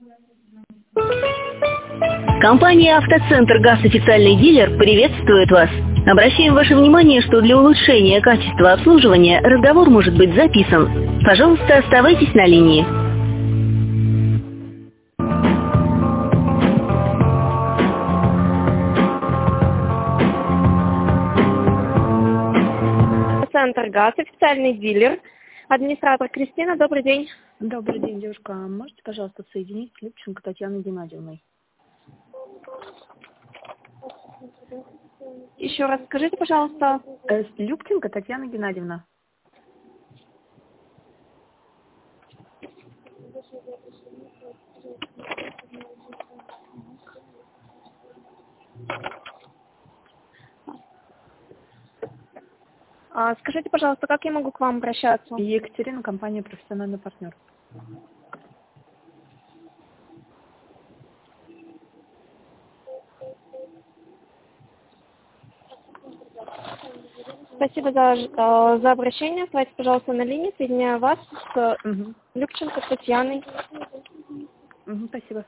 Компания «Автоцентр ГАЗ» официальный дилер приветствует вас. Обращаем ваше внимание, что для улучшения качества обслуживания разговор может быть записан. Пожалуйста, оставайтесь на линии. «Автоцентр ГАЗ», официальный дилер. Администратор Кристина, добрый день. Добрый день, девушка. Можете, пожалуйста, соединить с Любченко Татьяной Геннадьевной? Еще раз скажите, пожалуйста. Любченко Татьяна Геннадьевна. Скажите, пожалуйста, как я могу к вам обращаться? Екатерина, компания «Профессиональный партнер». Спасибо за обращение. Оставайтесь, пожалуйста, на линии. Соединяю вас с Любченко Татьяной. Спасибо.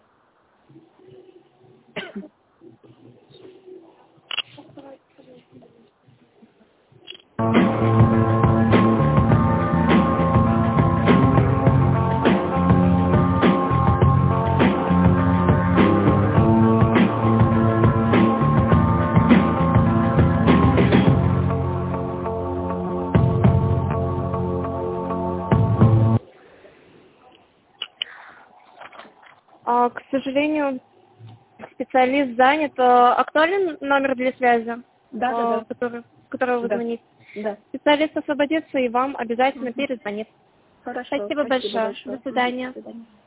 К сожалению, специалист занят. Актуален номер для связи, Да. с которого вы звоните? Да. Специалист освободится и вам обязательно перезвонит. Хорошо. Спасибо большое. До свидания. До свидания.